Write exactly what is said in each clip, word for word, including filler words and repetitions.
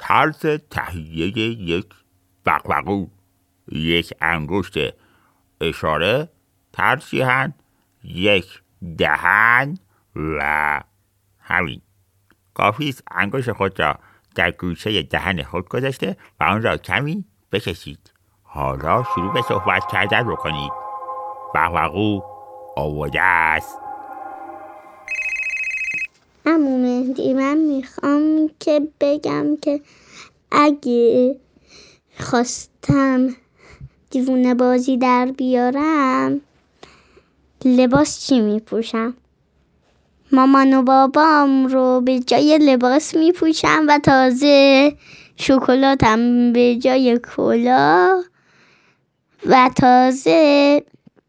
طرز تهیه یک بقبقو، یک انگشت اشاره، ترجیحاً یک دهن و همین. کافی است انگشت خود را در گوشه دهن خود گذاشته و آن را کمی بکشید. حالا شروع به صحبت کردن بکنید. بقبقو آماده است. عمو مهدی، من میخوام که بگم که اگه خواستم دیوونه بازی در بیارم لباس چی میپوشم؟ مامان و بابام رو به جای لباس میپوشم و تازه شکلاتم به جای کلاه و تازه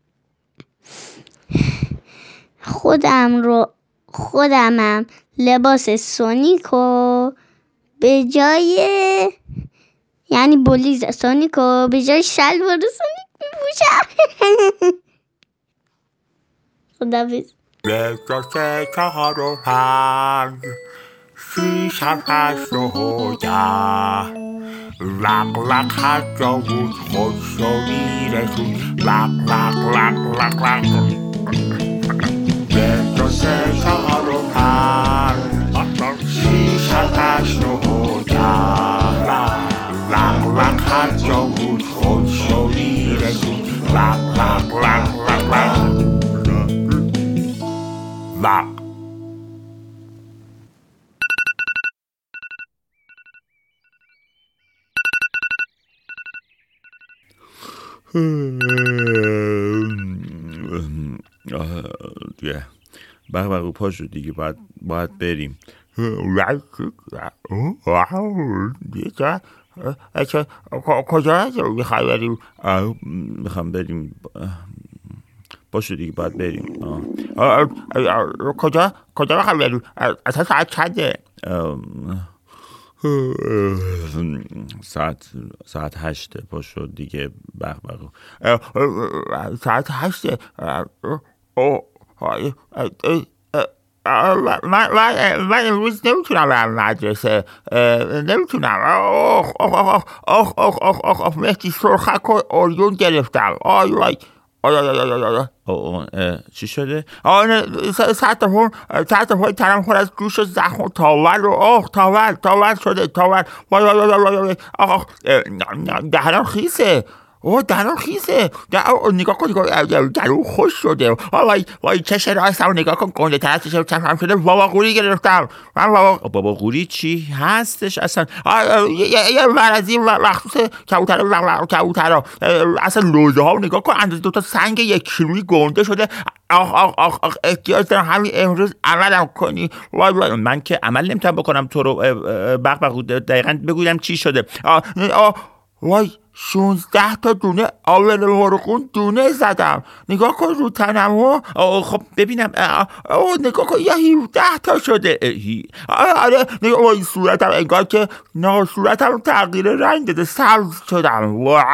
خودم رو خودمم لباس سونیکو به جای یعنی بلیز سونیکو به جای شلوار سونیک میپوشم. خداحافظ. یک دو سه چهار و پنج شیش هفت هشت و ده لق لق هر جا بود خوش و میرسون لق لق لق لق لق. یک دو سه چهار و پنج شیش هفت هشت و ده لق لق هر جا بود خوش و میرسون لق لق لق لق لق لق. دیگه بقبقو پاشو دیگه، باید باید بریم. کجا میخوای بریم؟ میخوام بریم. پاشو دیگه باید بریم. کجا کجا میخوای بریم؟ اصلا ساعت چنده؟ ساعت ساعت هشته. پاشو دیگه بقبقو. ساعت هشته. من من من امروز نمیتونم برم مدرسه. نمیتونم. آخ آخ آخ آخ آخ آخ آخ آخ مهدی سرخک و اوریون گرفتم. آی وای. چی شده؟ سطح سطح های تنم خور از جوش و زخم و تاول و آخ تاول تاول شده تاول. وای وای وای وای آخ دهنم خیسه. اوه دهنم خیسه. نگاه کن گلو خوش شده. وای وای چش راستم نگاه کن گنده تر از چشم چشمم شده. بابا قوری گرفتم من. بابا بابا قوری چی هستش اصلا؟ یه ورزی مخصوص کبوتر کبوترها. اصلا لوزه ها نگاه کن اندازه دوتا سنگ یک کیلویی گنده شده. آخ آخ آخ آخ احتیاج دارم همین امروز عملم کنی. وای وای من که عمل نمیتونم بکنم. تو رو بقبقو دقیقاً بگویم چی شده. وای شونزده تا دونه آول مرغون دونه زدم. نگاه کن رو تنم ها. خب ببینم. نگاه کن یه هیوده تا شده. آره نگاه وای صورتم انگار که نه صورتم تغییر رنگ داده. سبز شدم. وای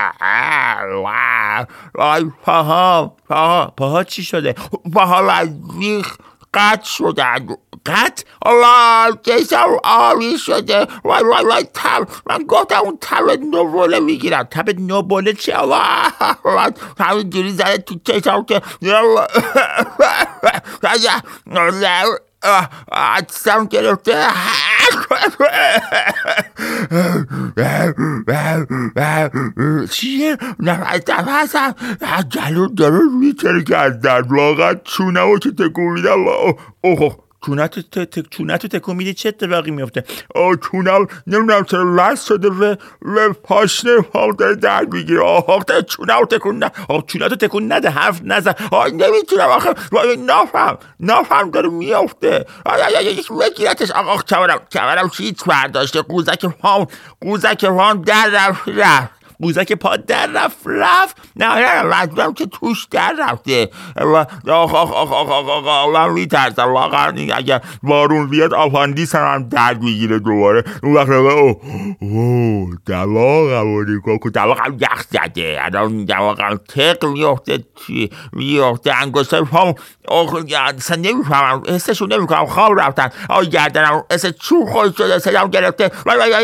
وای پاها پاها پاها چی شده؟ پاها وزیخ قطع شدن. قطع؟ الله کشم آبی شده. وای وای وای تب. من گفتم اون تب نوبوله میگیرم. تب نوبوله چه؟ الله همین جوری زده تو چشم که عطسم گرفته. چیه؟ نفس نفسم جلو داره میترکه از درد. واقعا چونمو که تکون میدم. اوه چونتو چونتو تکون میدی چه اتفاقی میفته؟ آه چونم نمیدونم چرا لست شده و و پاشنه پام داره درد میگیره. آه چونم تکون نه. آه چونتو تکون نده، حرف نزن. آه نمیتونم آخه نافم نافم داره میافته. یک بگیرتش. آه کمرم کمرم چیت برداشته. قوزک پام قوزک پام در رفت رفت. قوزک پا در رفت رفت نه نه مجبورم که توش در رفته. آخ آخ آخ آخ آخ آخ من میترسم واقعا اگر بارون بیاد آپاندیسم هم درد میگیره دوباره. اون وقت اوه اوه دماغم رو نگاه کن، دماغم یخ زده، الان دماغم تق میفته میفته انگشتای پام اصلا نمیفهمم، حسشو نمیکنم، خواب رفتن. آه گردنم حس چون خوش شده، صدام گرفته،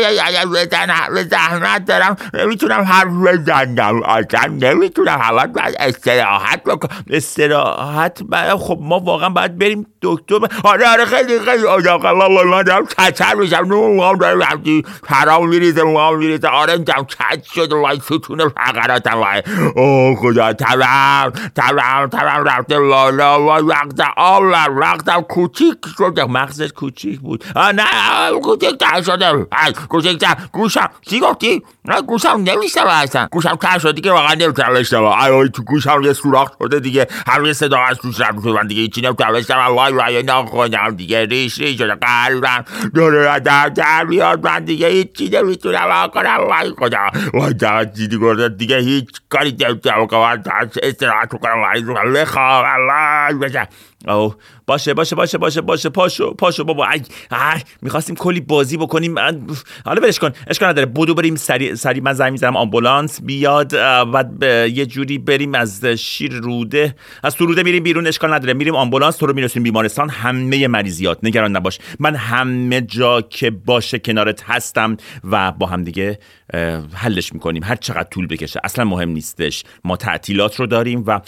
زحمت دارم، نمیتونم حرف بزنم، اصلا نمیتونم. همه باید استراحت بکنم. استراحت؟ خب ما واقعا باید بریم دکتر. آره آره خیلی خیلی آجاقا والله من دارم کچر میشم، نموام دارم رفتی پرام میریزه، موام میریزه، آره دارم کچ شد وای ستون فقراتم وای. اوه خدا تبرم تبرم تبرم رفته لالا وای، وقت آلم وقتم کوچیک شده. مغزت کوچیک بود؟ آه نه کوچیک تر شده، کوچیک تر. گوشم چی گفتی؟ نه گوشم نمیشتم اصلا، گوشم تر شده که واقعا نمیتونم اشتباه. آی تو گوشم یه سوراخ شده دیگه، همه صدا از توش رفت من دیگه هیچی نمیتونم اشتباه. وای وای ناخونم دیگه ریش ریش شده، قلبم داره در در میاد، من دیگه هیچی نمیتونم کنم. وای خدا وای درد دیدی گرده دیگه هیچ کاری نمیتونم کنم، استراحت کنم وای بخوام الله بشه. اوه باشه باشه باشه باشه باشه پاشو پاشو بابا. ای ای می‌خواستیم کلی بازی بکنیم، حالا ولش کن، اشکال نداره. بدو بریم سری سری من زنگ می‌زنم آمبولانس بیاد، بعد یه جوری بریم از شیر روده، از تو روده میریم بیرون، اشکال نداره، میریم آمبولانس، تو رو میرسونیم بیمارستان. همه مریضیات، نگران نباش، من همه جا که باشه کنارت هستم و با هم دیگه حلش میکنیم، هر چقدر طول بکشه اصلا مهم نیستش. ما تعطیلات رو داریم و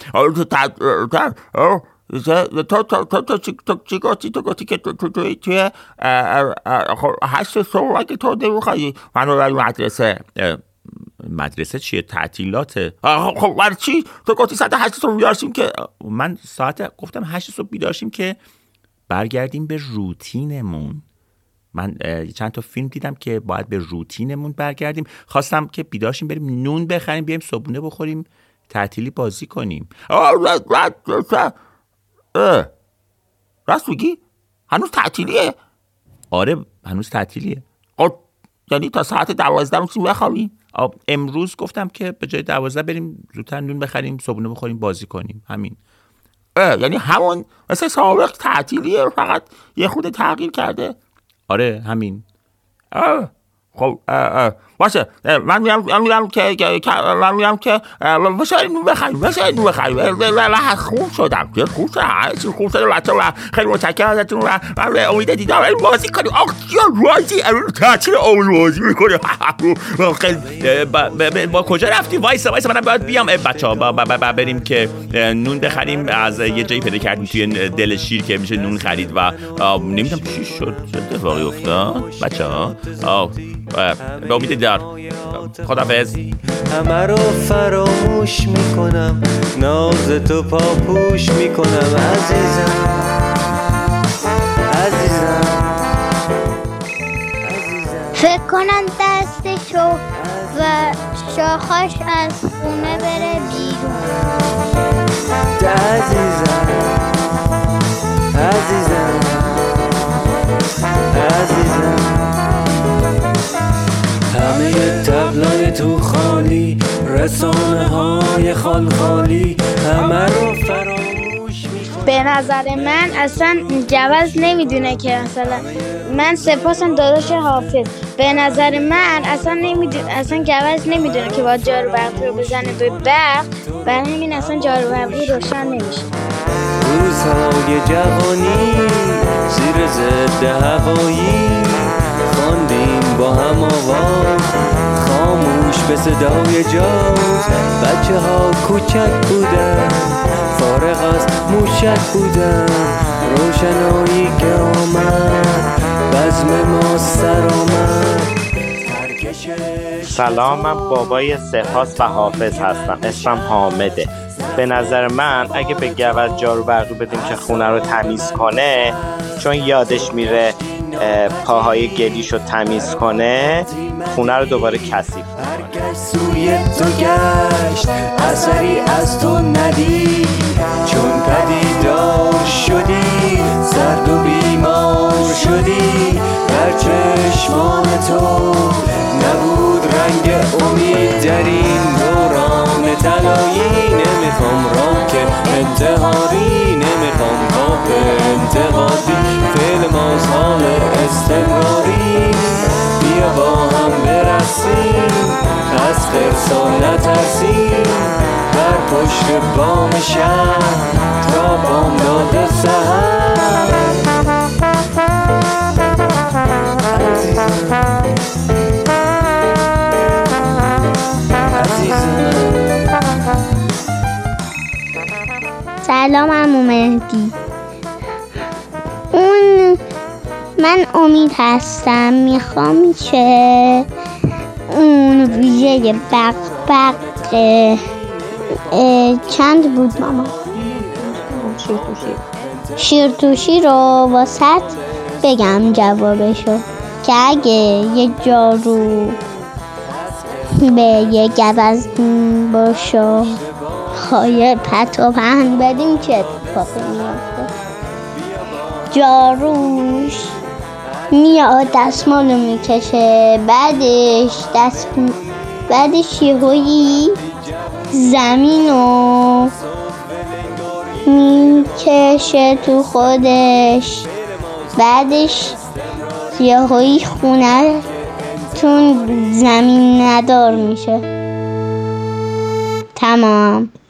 تو تو تو تو تو چی تو چی گفتی تو گفتی که تو تو تو توی هشت صبح اگه تو نمیخوایی منو بری مدرسه. مدرسه چیه؟ تعطیلاته. خب برای چی تو گفتی ساعت هشت صبح بیدارشیم که من ساعت گفتم هشت صبح بیدارشیم که برگردیم به روتینمون. من چند تا فیلم دیدم که باید به روتینمون برگردیم، خواستم که بیدارشیم بریم نون بخریم بیایم صبحونه بخوریم تعطیلی بازی کنیم. اه راست میگی؟ هنوز تعطیلیه؟ آره هنوز تعطیلیه. خب یعنی تا ساعت دوازده میتونیم بخوابیم؟ امروز گفتم که به جای دوازده بریم زودتر نون بخریم صبحونه بخوریم بازی کنیم، همین. اه یعنی همون مثل سابق تعطیلیه، فقط یه خود تغییر کرده؟ آره همین. اه خب باشه من میرم من میرم که من میرم که باشه نون بخریم، باشه نون بخریم. من خوب شدم که خوب شدم هرچی خوب شدم بچه و خیلی متشکرم ازتون و من امید دیدم بازی کنیم. آخ چیه بازی تعطیل امید بازی میکنیم. خیلی با کجا رفتی؟ وایسا وایسا منم باید بیام. بچه ها بریم که نون بخریم، از یه جایی پیدا کردیم توی دل شیر که میشه نون خرید و نمیدونم چی شد، چه اتفاقی افتاد بچه ها. به امید دیدار، خداحافظ. همه رو فراموش میکنم، ناز تو پاپوش میکنم عزیزم عزیزم فکر کنم دستشو و شاخاش از خونه بره بیرون. عزیزم عزیزم عزیزم همه تبلای تو خالی، رسانه های خال خالی، همه رو فراموش میکنم. به نظر من اصلا جواز نمیدونه که مثلا من سپاسم داداش حافظ، به نظر من اصلا نمیدونه، اصلا جواز نمیدونه که با جارو برقی رو بزنه به برق، برای همین اصلا جارو برقی روشن نمیشه. روزهای جوانی زیر ضد هوایی خواندیم با هم آواز، خاموش به صدای جاز. بچه ها کوچک بودن، فارغ از موشک بودن، روشنایی که آمد بزم ما سر آمد. سلام، من بابای سپاس و حافظ هستم، اسمم حامده. به نظر من اگه به گوز جارو برقی بدیم که خونه رو تمیز کنه، چون یادش میره پاهای گلیشو تمیز کنه، خونه رو دوباره کثیف کنه. سوی تو گشت اثری از تو ندید، چون پدیدار شدی سرد و بیمار شدی، در چشمان تو نبود رنگ امید در این دوران طلایی. نمیخوام راک انتحاری، نمیخوام کاپ انتقادی، فعل مازال استمراری. بیا با هم برسیم، از خرسا نترسیم، بر پشت بام شهر تا بامداد سحر. سلام عمو مهدی. اون من امید هستم، میخوام که اون ویژه بق بق چند بود ماما؟ شیر توشی رو واسط بگم جوابشو، که اگه یه جارو به یه گوز باشه خواهی پت و پهن بدیم چه اتفاقی میافته؟ جاروش میاد دستمالو میکشه، بعدش دست بعدش یهویی زمینو میکشه تو خودش، بعدش یهویی خونه تون زمین ندار میشه. تمام.